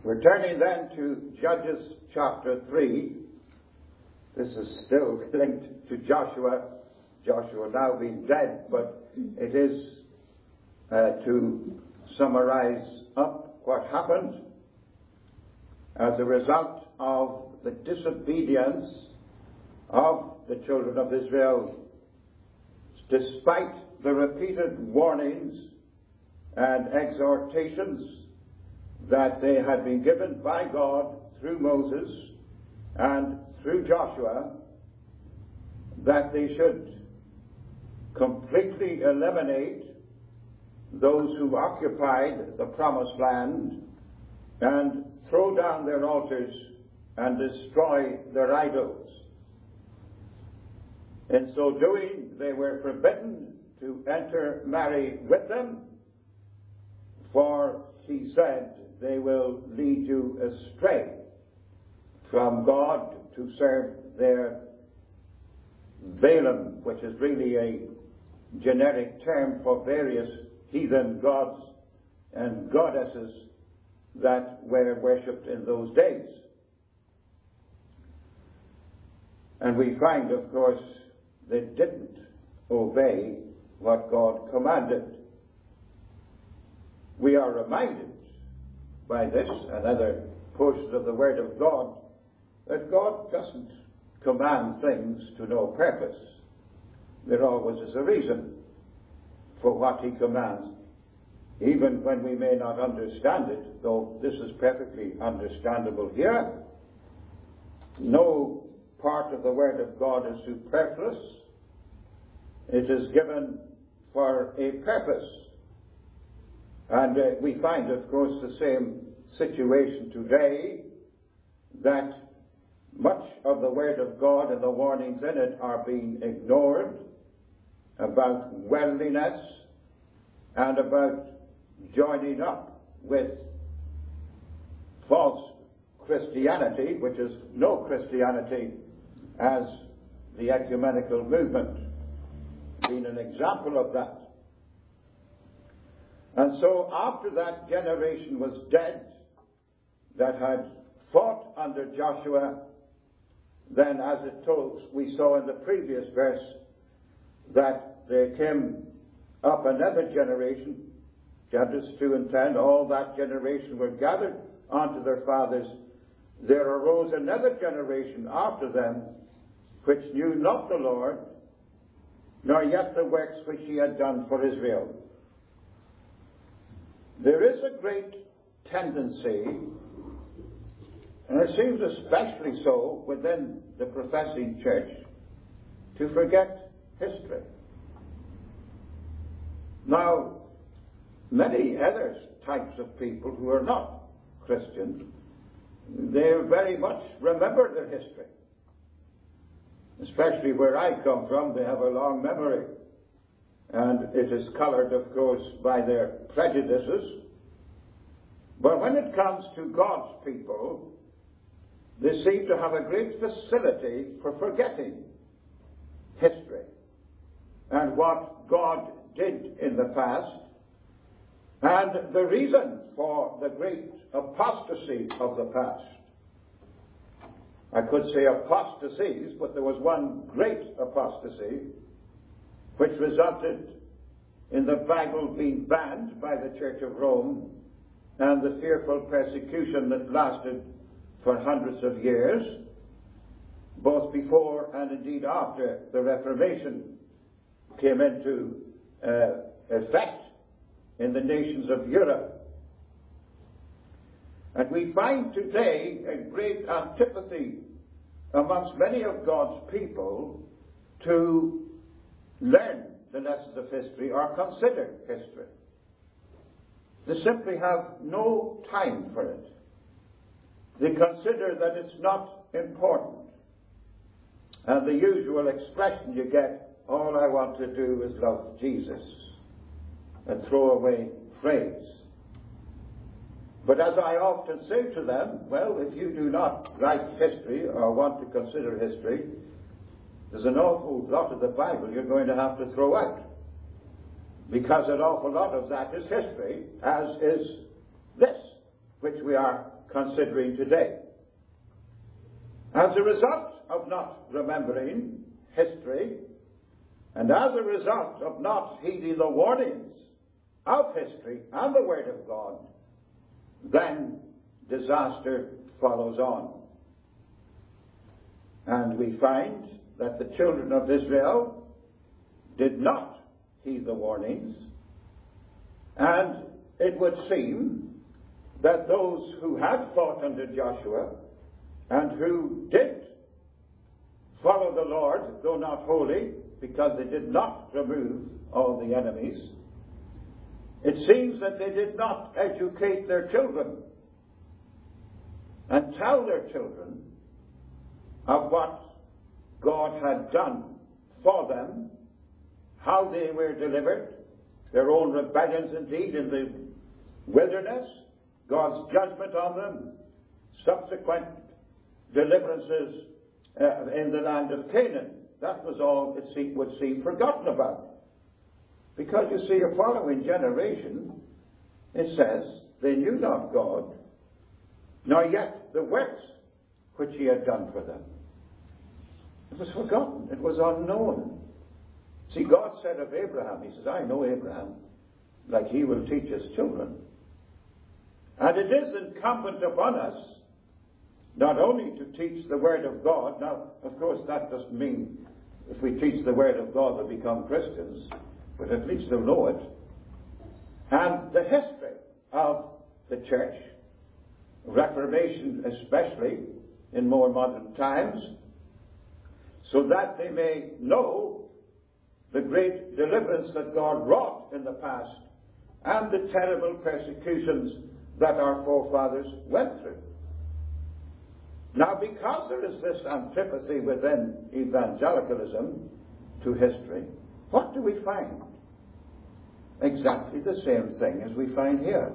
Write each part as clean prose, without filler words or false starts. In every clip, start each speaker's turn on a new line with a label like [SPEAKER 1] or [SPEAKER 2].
[SPEAKER 1] We're turning then to Judges chapter 3. This is still linked to Joshua. Joshua now being dead, but it is to summarize up what happened as a result of the disobedience of the children of Israel, despite the repeated warnings and exhortations that they had been given by God through Moses and through Joshua, that they should completely eliminate those who occupied the promised land and throw down their altars and destroy their idols. In so doing, they were forbidden to intermarry with them, for he said, they will lead you astray from God to serve their Balaam, which is really a generic term for various heathen gods and goddesses that were worshipped in those days. And we find, of course, they didn't obey what God commanded. We are reminded by this and other portions of the Word of God that God doesn't command things to no purpose. There always is a reason for what he commands, even when we may not understand it, though this is perfectly understandable here. No part of the Word of God is superfluous. It is given for a purpose. And we find, of course, the same situation today, that much of the Word of God and the warnings in it are being ignored about worldliness and about joining up with false Christianity, which is no Christianity, as the ecumenical movement being an example of that. And so after that generation was dead that had fought under Joshua, then as it told, we saw in the previous verse that there came up another generation, Judges 2 and 10, all that generation were gathered unto their fathers. There arose another generation after them, which knew not the Lord, nor yet the works which he had done for Israel. There is a great tendency, and it seems especially so within the professing church, to forget history. Now, many other types of people who are not Christians, they very much remember their history. Especially where I come from, they have a long memory. And it is colored, of course, by their prejudices. But when it comes to God's people, they seem to have a great facility for forgetting history and what God did in the past, and the reason for the great apostasy of the past. I could say apostasies, but there was one great apostasy which resulted in the Bible being banned by the Church of Rome and the fearful persecution that lasted for hundreds of years, both before and indeed after the Reformation came into effect in the nations of Europe. And we find today a great antipathy amongst many of God's people to learn the lessons of history or consider history. They simply have no time for it. They consider that it's not important. And the usual expression you get, all I want to do is love Jesus, a throwaway phrase. But as I often say to them, well, if you do not write history or want to consider history, there's an awful lot of the Bible you're going to have to throw out. Because an awful lot of that is history, as is this, which we are considering today. As a result of not remembering history, and as a result of not heeding the warnings of history and the Word of God, then disaster follows on. And we find that the children of Israel did not heed the warnings, and it would seem that those who had fought under Joshua and who did follow the Lord, though not wholly, because they did not remove all the enemies, it seems that they did not educate their children and tell their children of what God had done for them, how they were delivered, their own rebellions indeed in the wilderness, God's judgment on them, subsequent deliverances in the land of Canaan. That was all it would seem forgotten about. Because you see, a following generation, it says, they knew not God, nor yet the works which he had done for them. It was forgotten. It was unknown. See, God said of Abraham, he says, I know Abraham, like he will teach his children. And it is incumbent upon us not only to teach the Word of God. Now, of course, that doesn't mean if we teach the Word of God they'll become Christians, but at least they'll know it. And the history of the church, Reformation especially, in more modern times, so that they may know the great deliverance that God wrought in the past and the terrible persecutions that our forefathers went through. Now, because there is this antipathy within evangelicalism to history, what do we find? Exactly the same thing as we find here.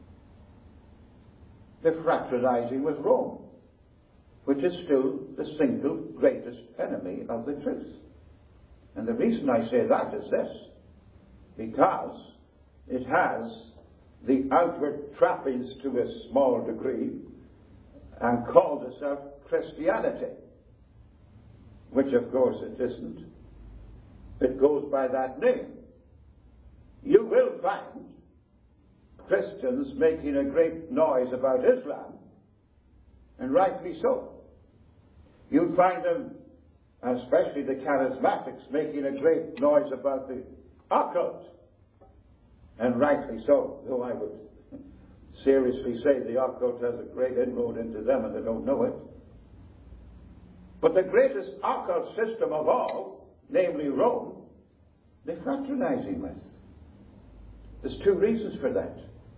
[SPEAKER 1] They're fraternizing with Rome, which is still the single greatest enemy of the truth. And the reason I say that is this: because it has the outward trappings to a small degree and called itself Christianity, which of course it isn't. It goes by that name. You will find Christians making a great noise about Islam, and rightly so. You'll find them, especially the charismatics, making a great noise about the occult, and rightly so, though I would seriously say the occult has a great inroad into them and they don't know it. But the greatest occult system of all, namely Rome, they're fraternizing with. There's two reasons for that.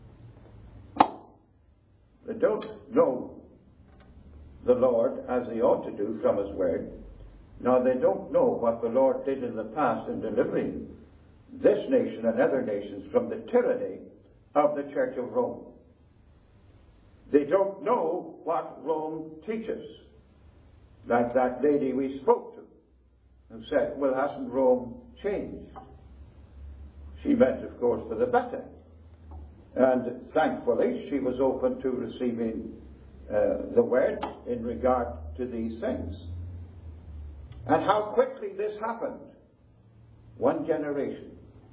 [SPEAKER 1] They don't know the Lord as they ought to do from his word. Now, they don't know what the Lord did in the past in delivering this nation and other nations from the tyranny of the Church of Rome. They don't know what Rome teaches. Like that lady we spoke to, who said, well, hasn't Rome changed? She meant, of course, for the better. And thankfully, she was open to receiving the word in regard to these things. And how quickly this happened. One generation.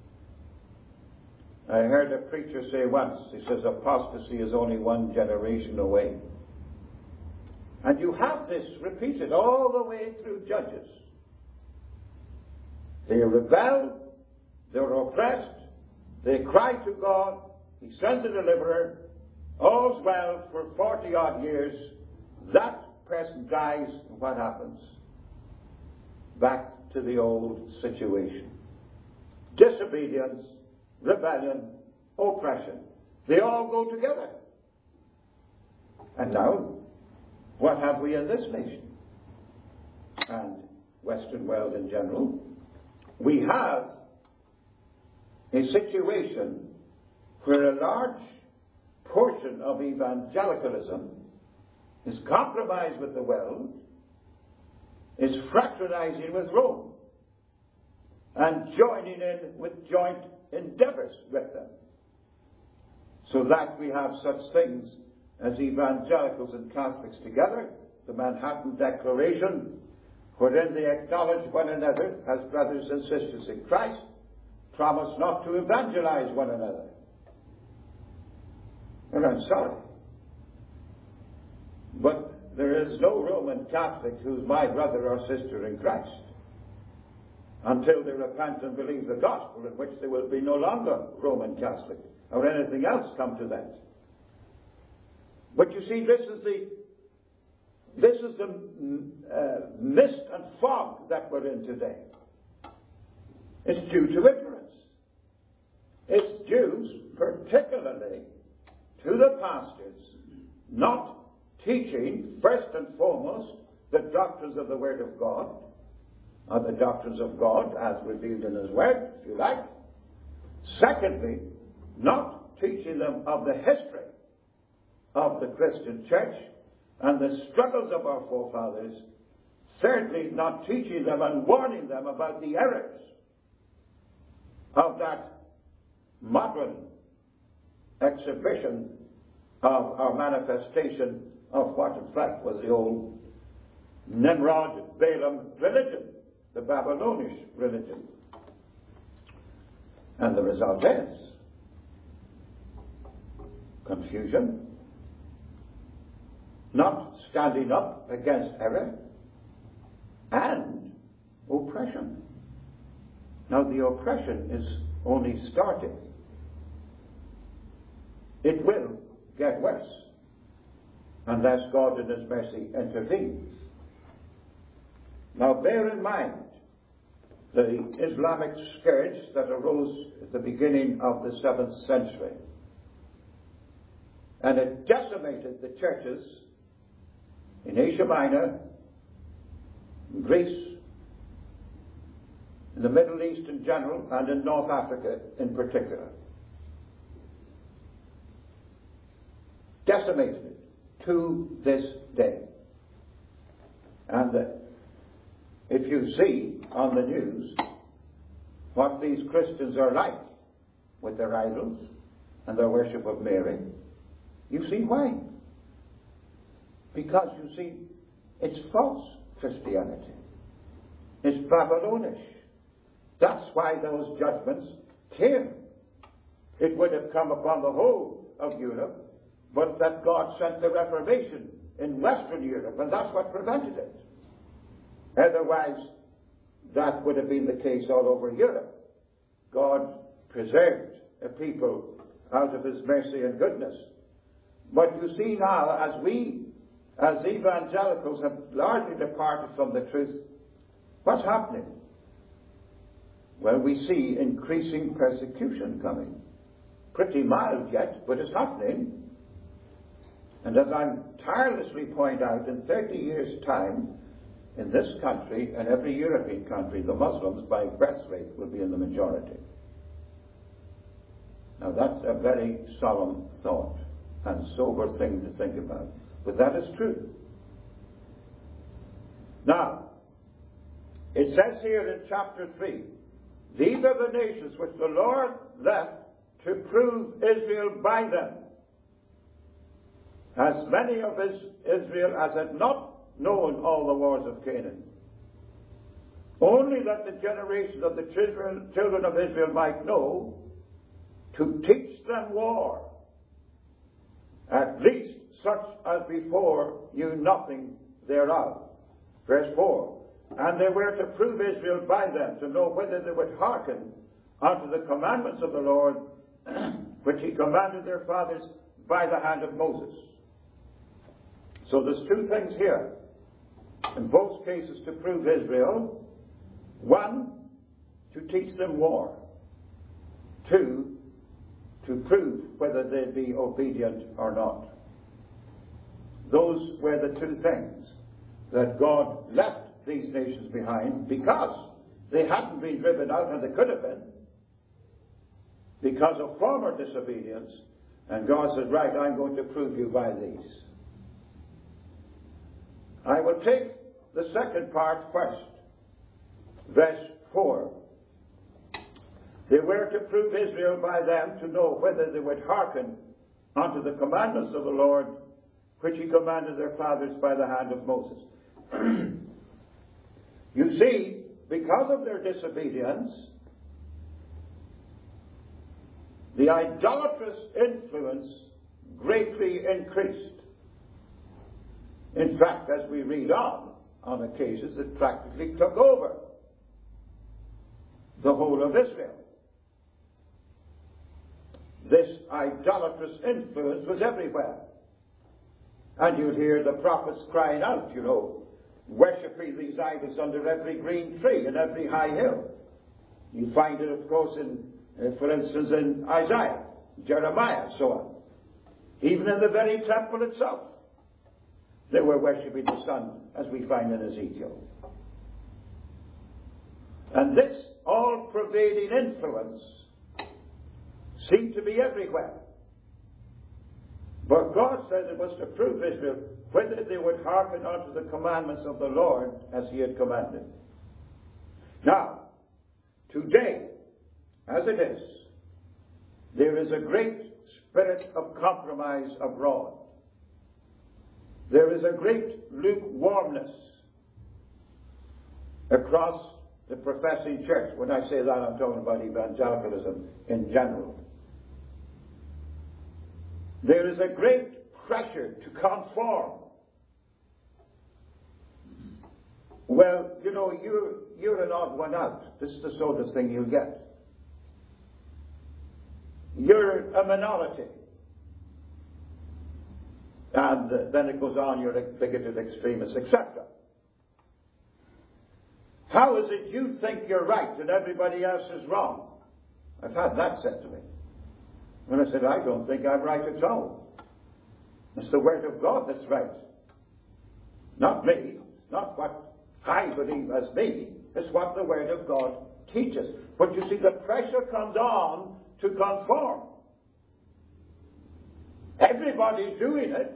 [SPEAKER 1] I heard a preacher say once, he says, apostasy is only one generation away. And you have this repeated all the way through Judges. They rebel, they're oppressed, they cry to God, he sends a deliverer, all's well for 40 odd years, that person dies, and what happens? Back to the old situation. Disobedience, rebellion, oppression. They all go together. And now, what have we in this nation? And Western world in general? We have a situation where a large portion of evangelicalism is compromised with the world, is fraternizing with Rome, and joining in with joint endeavors with them. So that we have such things as evangelicals and Catholics together, the Manhattan Declaration, wherein they acknowledge one another as brothers and sisters in Christ, promise not to evangelize one another. And I'm sorry, but there is no Roman Catholic who's my brother or sister in Christ until they repent and believe the gospel, in which they will be no longer Roman Catholic or anything else come to that. But you see, this is the mist and fog that we're in today. It's due to ignorance. It's due particularly to the pastors not teaching, first and foremost, the doctrines of the Word of God, or the doctrines of God as revealed in His Word, if you like. Secondly, not teaching them of the history of the Christian Church and the struggles of our forefathers. Thirdly, not teaching them and warning them about the errors of that modern exhibition of our manifestation of what in fact was the old Nimrod Balaam religion, the Babylonish religion. And the result is confusion, not standing up against error, and oppression. Now the oppression is only starting. It will get worse unless God in His mercy intervenes. Now bear in mind the Islamic scourge that arose at the beginning of the 7th century. And it decimated the churches in Asia Minor, in Greece, in the Middle East in general, and in North Africa in particular. Decimated it to this day. And if you see on the news what these Christians are like with their idols and their worship of Mary, you see why. Because, you see, it's false Christianity. It's Babylonish. That's why those judgments came. It would have come upon the whole of Europe, but that God sent the Reformation in Western Europe, and that's what prevented it. Otherwise, that would have been the case all over Europe. God preserved a people out of His mercy and goodness. But you see now, as we, as evangelicals, have largely departed from the truth, what's happening? Well, we see increasing persecution coming. Pretty mild yet, but it's happening. And as I tirelessly point out, in 30 years' time, in this country and every European country, the Muslims, by birth rate, will be in the majority. Now that's a very solemn thought and sober thing to think about. But that is true. Now, it says here in chapter 3, these are the nations which the Lord left to prove Israel by them. As many of Israel as had not known all the wars of Canaan. Only that the generation of the children of Israel might know, to teach them war, at least such as before knew nothing thereof. Verse 4, and they were to prove Israel by them, to know whether they would hearken unto the commandments of the Lord, which He commanded their fathers by the hand of Moses. So there's two things here. In both cases to prove Israel. One, to teach them war. Two, to prove whether they'd be obedient or not. Those were the two things that God left these nations behind, because they hadn't been driven out, and they could have been, because of former disobedience. And God said, right, I'm going to prove you by these. I will take the second part first. Verse 4. They were to prove Israel by them, to know whether they would hearken unto the commandments of the Lord, which he commanded their fathers by the hand of Moses. You see, because of their disobedience, the idolatrous influence greatly increased. In fact, as we read on occasions it practically took over the whole of Israel. This idolatrous influence was everywhere. And you'd hear the prophets crying out, worshipping these idols under every green tree and every high hill. You find it, of course, for instance, in Isaiah, Jeremiah, and so on. Even in the very temple itself, they were worshipping the sun, as we find in Ezekiel. And this all-pervading influence seemed to be everywhere. But God said it was to prove Israel whether they would hearken unto the commandments of the Lord as he had commanded. Now, today, as it is, there is a great spirit of compromise abroad. There is a great lukewarmness across the professing church. When I say that, I'm talking about evangelicalism in general. There is a great pressure to conform. Well, you're an odd one out. This is the sort of thing you'll get. You're a minority. And then it goes on, you're a bigoted extremist, etc. How is it you think you're right and everybody else is wrong? I've had that said to me. And I said, I don't think I'm right at all. It's the Word of God that's right. Not me. Not what I believe as me. It's what the Word of God teaches. But you see, the pressure comes on to conform. Everybody's doing it.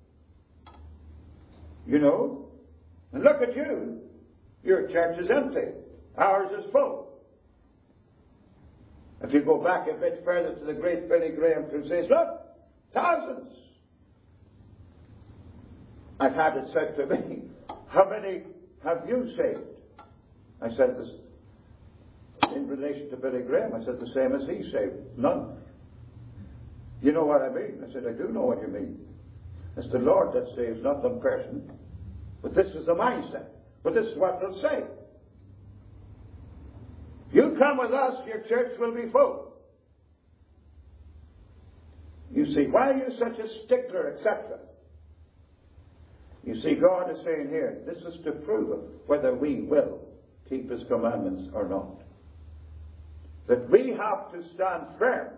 [SPEAKER 1] And look at you. Your church is empty. Ours is full. If you go back a bit further to the great Billy Graham crusades, look, thousands. I've had it said to me, how many have you saved? I said this in relation to Billy Graham. I said the same as he saved. None. You know what I mean? I said, I do know what you mean. It's the Lord that saves, not the person. But this is the mindset. But this is what they'll say. You come with us, your church will be full. You see, why are you such a stickler, etc.? You see, God is saying here, this is to prove whether we will keep his commandments or not. That we have to stand firm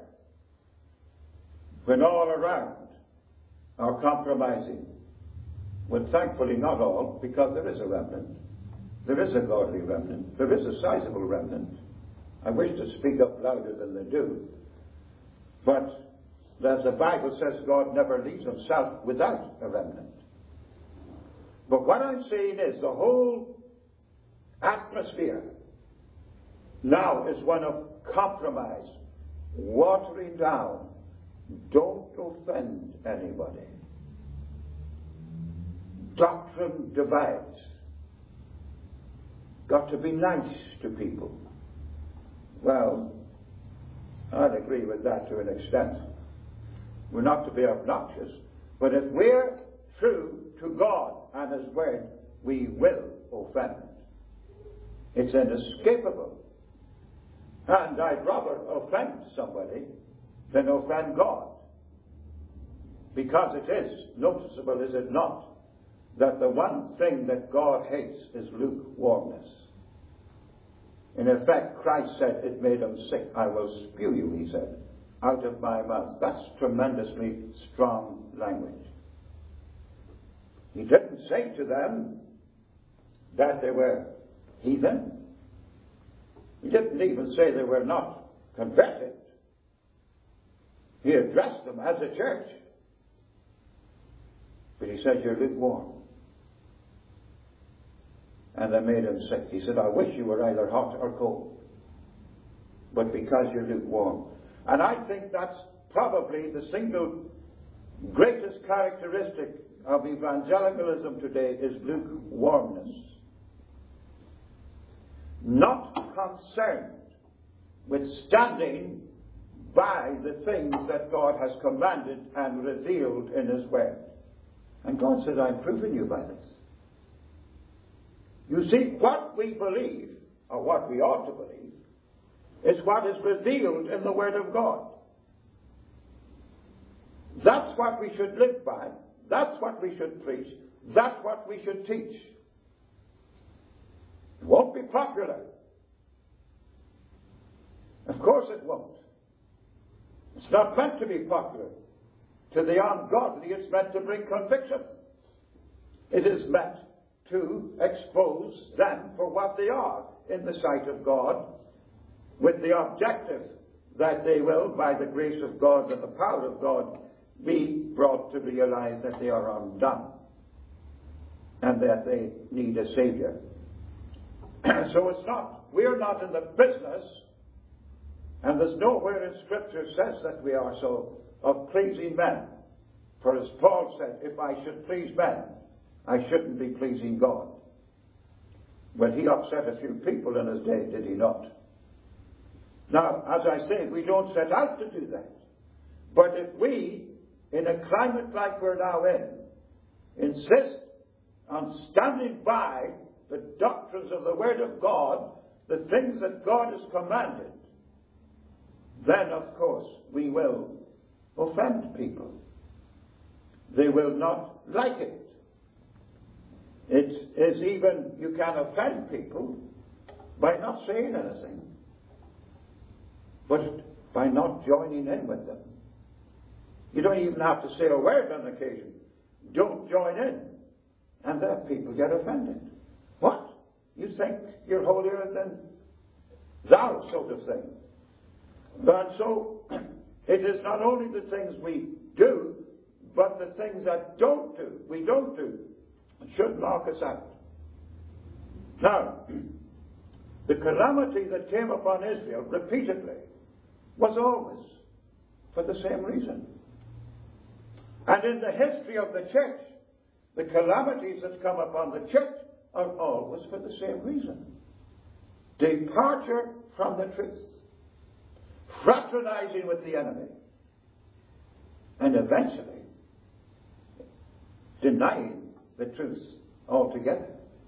[SPEAKER 1] when all around are compromising. Well, thankfully not all, because there is a remnant. There is a godly remnant. There is a sizable remnant. I wish to speak up louder than they do. But as the Bible says, God never leaves himself without a remnant. But what I'm saying is the whole atmosphere now is one of compromise, watering down. Don't offend anybody. Doctrine divides. Got to be nice to people. Well, I'd agree with that to an extent. We're not to be obnoxious. But if we're true to God and his word, we will offend. It's inescapable. And I'd rather offend somebody than offend God. Because it is noticeable, is it not, that the one thing that God hates is lukewarmness. In effect, Christ said it made him sick. I will spew you, he said, out of my mouth. That's tremendously strong language. He didn't say to them that they were heathen. He didn't even say they were not converted. He addressed them as a church. But he said, you're lukewarm. And they made him sick. He said, I wish you were either hot or cold. But because you're lukewarm. And I think that's probably the single greatest characteristic of evangelicalism today is lukewarmness. Not concerned with standing by the things that God has commanded and revealed in His Word. And God said, I'm proving you by this. You see, what we believe, or what we ought to believe, is what is revealed in the Word of God. That's what we should live by. That's what we should preach. That's what we should teach. It won't be popular. Of course it won't. It's not meant to be popular. To the ungodly, it's meant to bring conviction. It is meant to expose them for what they are in the sight of God, with the objective that they will, by the grace of God and the power of God, be brought to realize that they are undone and that they need a Savior. So we're not in the business, and there's nowhere in Scripture says that we are so, of pleasing men. For as Paul said, if I should please men, I shouldn't be pleasing God. Well, he upset a few people in his day, did he not? Now, as I say, we don't set out to do that. But if we, in a climate like we're now in, insist on standing by the doctrines of the Word of God, the things that God has commanded, then, of course, we will offend people. They will not like it. It is even, you can offend people by not saying anything, but by not joining in with them. You don't even have to say a word on occasion. Don't join in. And then people get offended. What? You think you're holier than thou, sort of thing. But so, it is not only the things we do, but the things that we don't do, should knock us out. Now, the calamity that came upon Israel repeatedly was always for the same reason. And in the history of the church, the calamities that come upon the church are always for the same reason. Departure from the truth. Fraternizing with the enemy. And eventually, denying the truth altogether.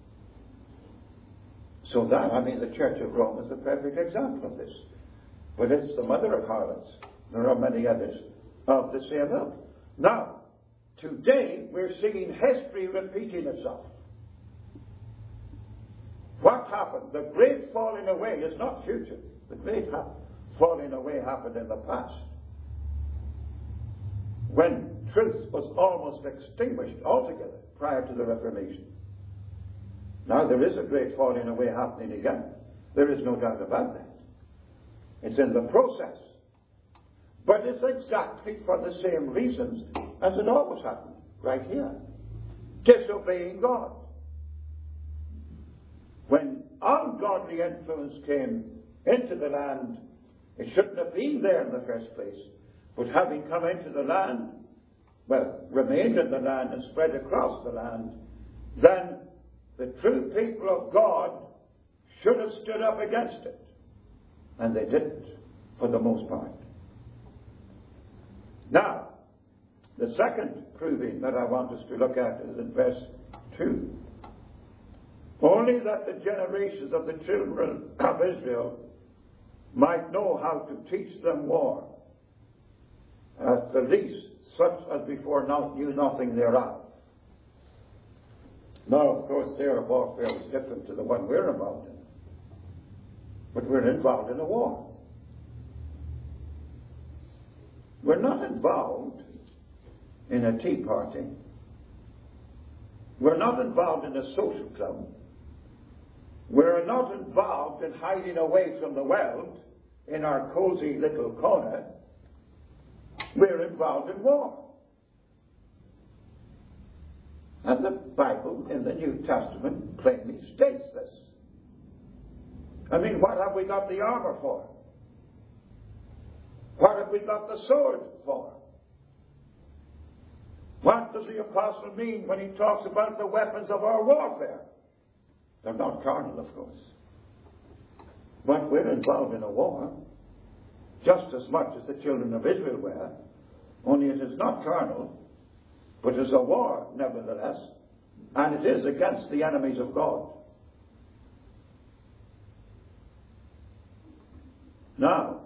[SPEAKER 1] So that, the Church of Rome is a perfect example of this. But it's the mother of harlots. There are many others of the same ilk. Now, today we're seeing history repeating itself. What happened? The great falling away is not future. The great falling away happened in the past, when truth was almost extinguished altogether prior to the Reformation. Now there is a great falling away happening again. There is no doubt about that. It's in the process. But it's exactly for the same reasons as it always happened, right here. Disobeying God. When ungodly influence came into the land, it shouldn't have been there in the first place. But having come into the land, remained in the land and spread across the land, then the true people of God should have stood up against it. And they didn't, for the most part. Now, the second proving that I want us to look at is in verse 2. Only that the generations of the children of Israel might know how to teach them war, at the least such as before knew nothing thereof. Now, of course, their warfare is different to the one we're involved in. But we're involved in a war. We're not involved in a tea party. We're not involved in a social club. We're not involved in hiding away from the world in our cozy little corner. We're involved in war. And the Bible in the New Testament plainly states this. What have we got the armor for? What have we got the sword for? What does the apostle mean when he talks about the weapons of our warfare? They're not carnal, of course. But we're involved in a war, just as much as the children of Israel were, only it is not carnal, but it is a war, nevertheless, and it is against the enemies of God. Now,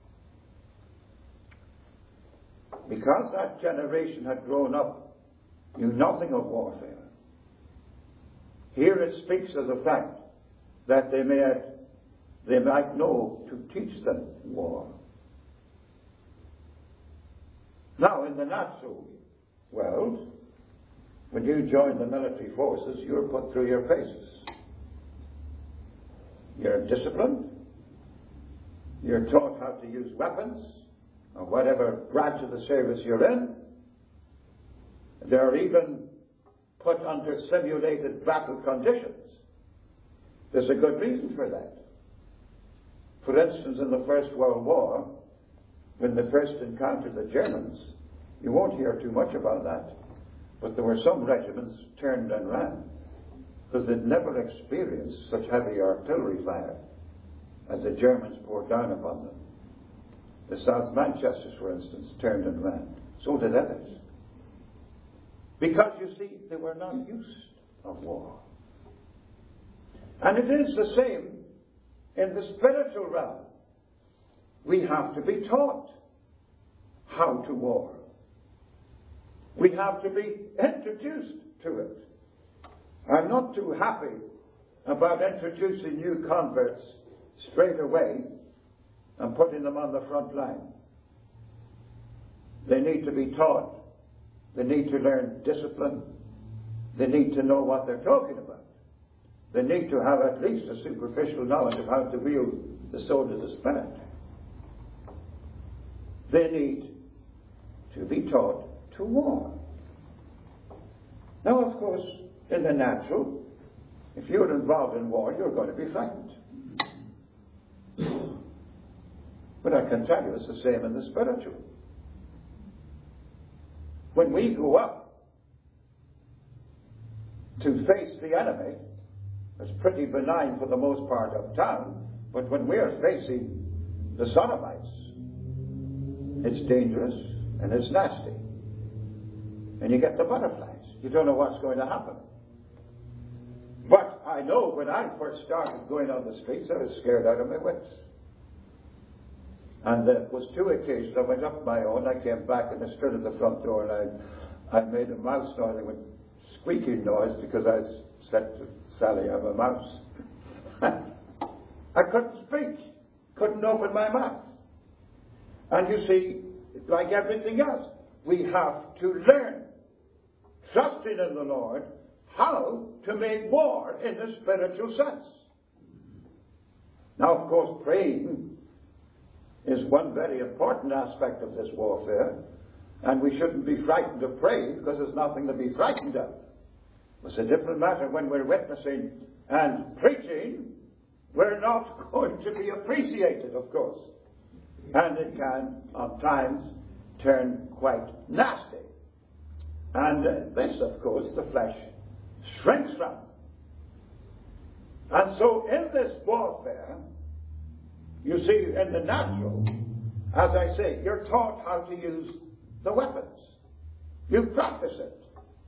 [SPEAKER 1] because that generation had grown up, knew nothing of warfare, here it speaks of the fact that they might know to teach them war. Now, in the natural world, when you join the military forces, you're put through your paces. You're disciplined. You're taught how to use weapons, or whatever branch of the service you're in. They're even put under simulated battle conditions. There's a good reason for that. For instance, in the First World War, when they first encountered the Germans, you won't hear too much about that, but there were some regiments turned and ran because they'd never experienced such heavy artillery fire as the Germans poured down upon them. The South Manchesters, for instance, turned and ran. So did others. Because, you see, they were not used of war. And it is the same in the spiritual realm. We have to be taught how to war. We have to be introduced to it. I'm not too happy about introducing new converts straight away and putting them on the front line. They need to be taught. They need to learn discipline. They need to know what they're talking about. They need to have at least a superficial knowledge of how to wield the sword of the Spirit. They need to be taught to war. Now, of course, in the natural, if you're involved in war, you're going to be frightened. But I can tell you it's the same in the spiritual. When we go up to face the enemy, it's pretty benign for the most part uptown, but when we're facing the Sodomites, it's dangerous and it's nasty. And you get the butterflies. You don't know what's going to happen. But I know when I first started going on the streets, I was scared out of my wits. And there was 2 occasions I went up my own, I came back and I stood at the front door and I made a mouse noise, with squeaking noise, because I said to Sally, I'm a mouse. I couldn't speak, couldn't open my mouth. And you see, like everything else, we have to learn, trusting in the Lord, how to make war in the spiritual sense. Now, of course, praying is one very important aspect of this warfare, and we shouldn't be frightened of praying because there's nothing to be frightened of. It's a different matter when we're witnessing and preaching. We're not going to be appreciated, of course, and it can at times turn quite nasty. And this, of course, the flesh shrinks from. And so in this warfare, you see, in the natural, as I say, you're taught how to use the weapons. You practice it.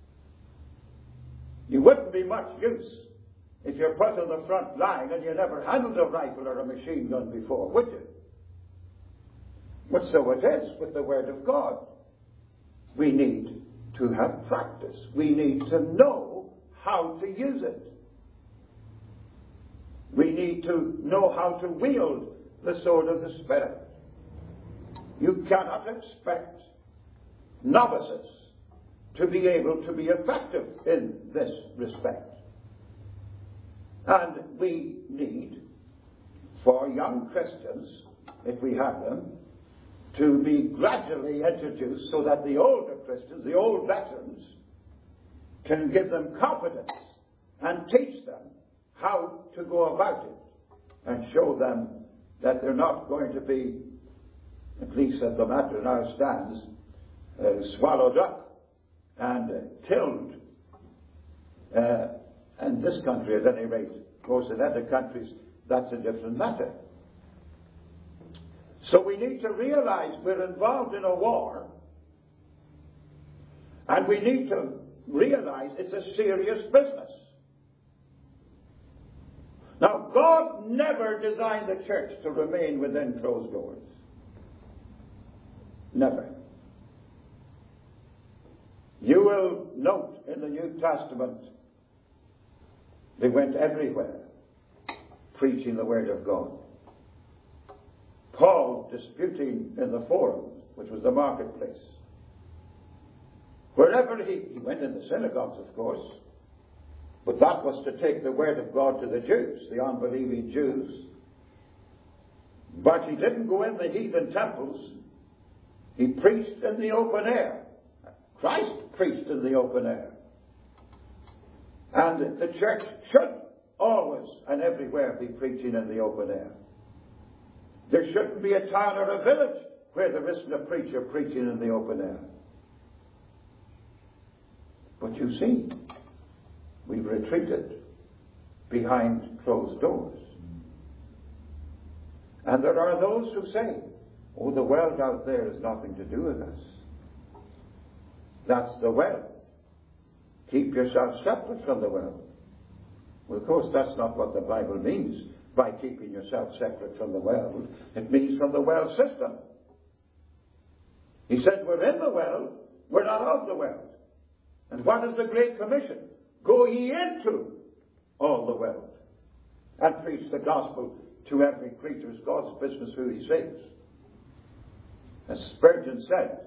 [SPEAKER 1] You wouldn't be much use if you're put on the front line and you never handled a rifle or a machine gun before, would you? But so it is with the Word of God. We need to have practice. We need to know how to use it. We need to know how to wield the sword of the Spirit. You cannot expect novices to be able to be effective in this respect. And we need, for young Christians, if we have them, to be gradually introduced so that the older Christians, the old veterans, can give them confidence and teach them how to go about it and show them that they're not going to be, at least as the matter now stands, swallowed up and tilled, in this country at any rate. Of course, in other countries, that's a different matter. So we need to realize we're involved in a war, and we need to realize it's a serious business. Now, God never designed the church to remain within closed doors. Never. You will note in the New Testament, they went everywhere preaching the Word of God. Paul disputing in the forum, which was the marketplace. Wherever he went in the synagogues, of course, but that was to take the Word of God to the Jews, the unbelieving Jews. But he didn't go in the heathen temples. He preached in the open air. Christ preached in the open air. And the church should always and everywhere be preaching in the open air. There shouldn't be a town or a village where there isn't a preacher preaching in the open air. But you see, we've retreated behind closed doors. And there are those who say, oh, the world out there has nothing to do with us. That's the world. Keep yourself separate from the world. Well, of course, that's not what the Bible means by keeping yourself separate from the world. It means from the world system. He said, we're in the world, we're not of the world. And what is the Great Commission? Go ye into all the world and preach the gospel to every creature. It's God's business who he saves. As Spurgeon said,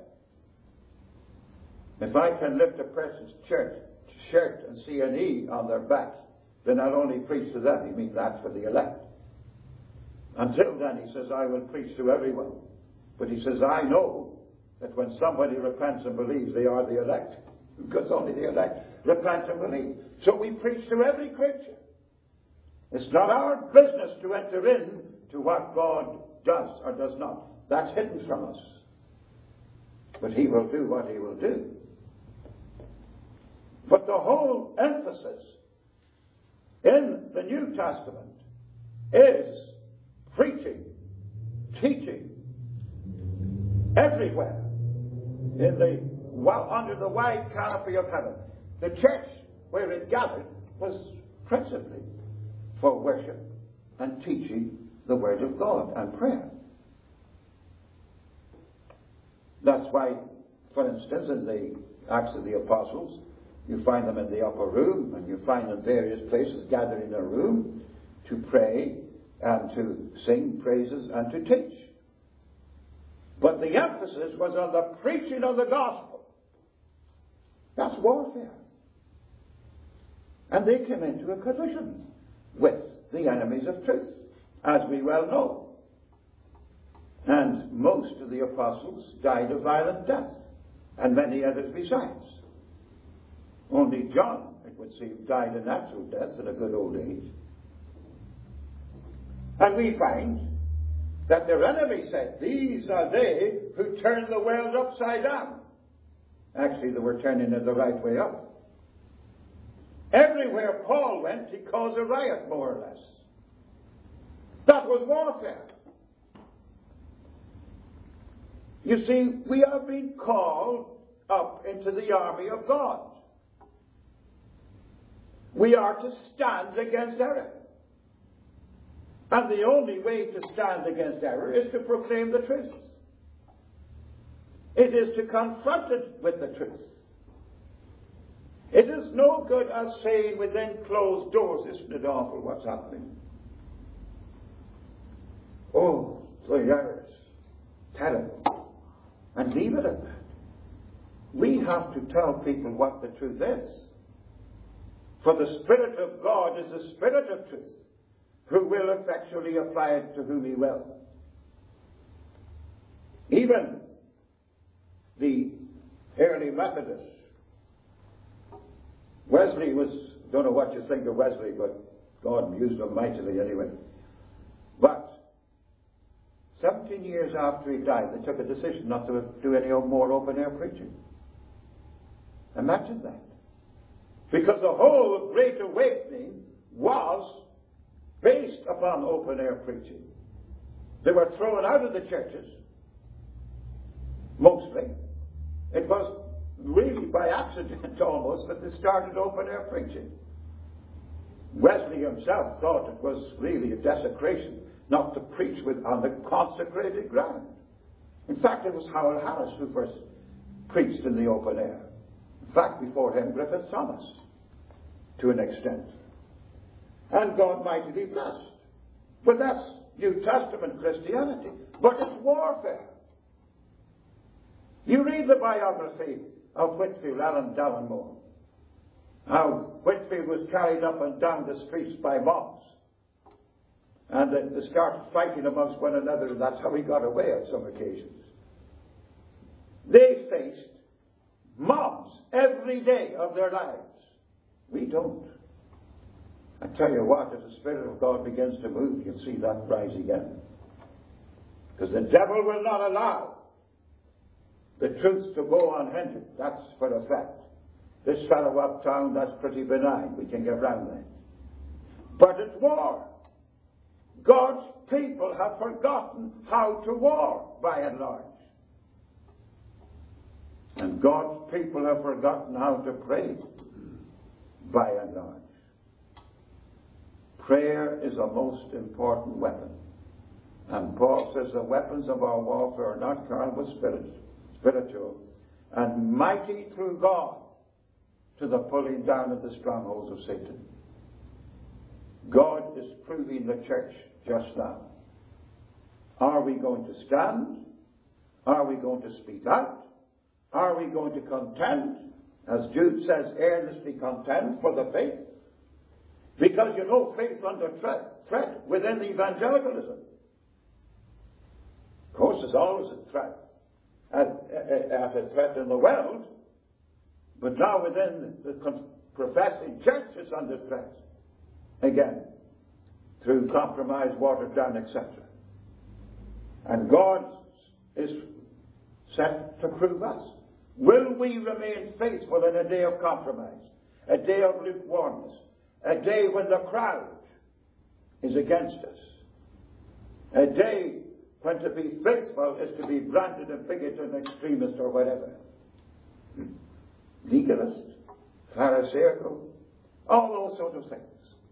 [SPEAKER 1] if I can lift a person's shirt and see an E on their back, then I'll only preach to them. He means that for the elect. Until then, he says, I will preach to everyone. But he says, I know that when somebody repents and believes, they are the elect. Because only the elect repent and believe. So we preach to every creature. It's not our business to enter in to what God does or does not. That's hidden from us. But he will do what he will do. But the whole emphasis in the New Testament is preaching, teaching, everywhere, under the wide canopy of heaven. The church, where it gathered, was principally for worship and teaching the Word of God and prayer. That's why, for instance, in the Acts of the Apostles, you find them in the upper room, and you find them in various places gathered in a room to pray and to sing praises and to teach. But the emphasis was on the preaching of the gospel. That's warfare. And they came into a collision with the enemies of truth, as we well know. And most of the apostles died a violent death, and many others besides. Only John, it would seem, died a natural death at a good old age. And we find that their enemy said, these are they who turn the world upside down. Actually, they were turning it the right way up. Everywhere Paul went, he caused a riot, more or less. That was warfare. You see, we are being called up into the army of God. We are to stand against error. And the only way to stand against error is to proclaim the truth. It is to confront it with the truth. It is no good us saying within closed doors, isn't it awful what's happening? Oh, the errors. Terrible. And leave it at that. We have to tell people what the truth is. For the Spirit of God is the Spirit of truth, who will effectually apply it to whom he will. Even the early Methodists, Wesley was, don't know what you think of Wesley, but God used him mightily anyway. But 17 years after he died, they took a decision not to do any more open-air preaching. Imagine that. Because the whole Great Awakening was based upon open-air preaching. They were thrown out of the churches, mostly. It was really by accident almost that they started open-air preaching. Wesley himself thought it was really a desecration not to preach on the consecrated ground. In fact, it was Howell Harris who first preached in the open air. In fact, before him, Griffith Thomas, to an extent. And God mightily blessed. But that's New Testament Christianity. But it's warfare. You read the biography of Whitefield, Alan Dallenmore. How Whitefield was carried up and down the streets by mobs. And they started fighting amongst one another, and that's how he got away on some occasions. They faced mobs every day of their lives. We don't. I tell you what, as the Spirit of God begins to move, you'll see that rise again. Because the devil will not allow the truth to go unhindered. That's for a fact. This fellow uptown, that's pretty benign. We can get round that. But it's war. God's people have forgotten how to war, by and large. And God's people have forgotten how to pray, by and large. Prayer is a most important weapon. And Paul says the weapons of our warfare are not carnal but spiritual, and mighty through God to the pulling down of the strongholds of Satan. God is proving the church just now. Are we going to stand? Are we going to speak out? Are we going to contend? As Jude says, earnestly contend for the faith. Because you know, faith's under threat within evangelicalism. Of course, there's always a threat. As a threat in the world, but now within the professing church is under threat. Again, through compromise, watered down, etc. And God is set to prove us. Will we remain faithful in a day of compromise, a day of lukewarmness, a day when the crowd is against us, a day when to be faithful is to be branded a bigot and extremist or whatever? Legalist, Pharisaical, all those sort of things.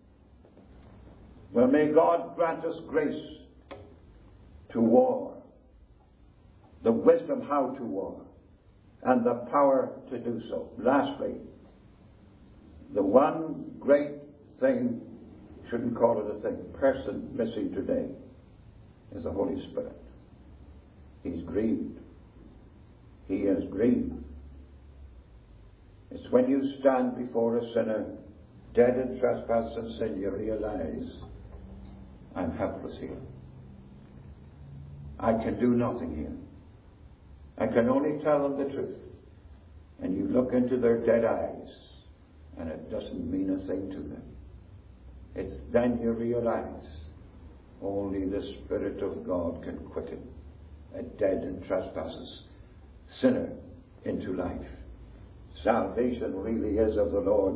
[SPEAKER 1] Well, may God grant us grace to war, the wisdom how to war, and the power to do so. Lastly, the one great thing, shouldn't call it a thing, person missing today is the Holy Spirit. He's grieved. He is grieved. It's when you stand before a sinner, dead in trespass and sin, you realize, I'm helpless here. I can do nothing here. I can only tell them the truth. And you look into their dead eyes, and it doesn't mean a thing to them. It's then you realize only the Spirit of God can quicken a dead in trespasses sinner into life. Salvation really is of the Lord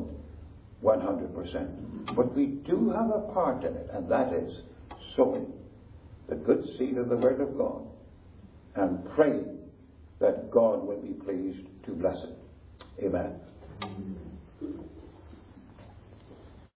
[SPEAKER 1] 100%. But we do have a part in it, and that is sowing the good seed of the Word of God and praying that God will be pleased to bless it. Amen.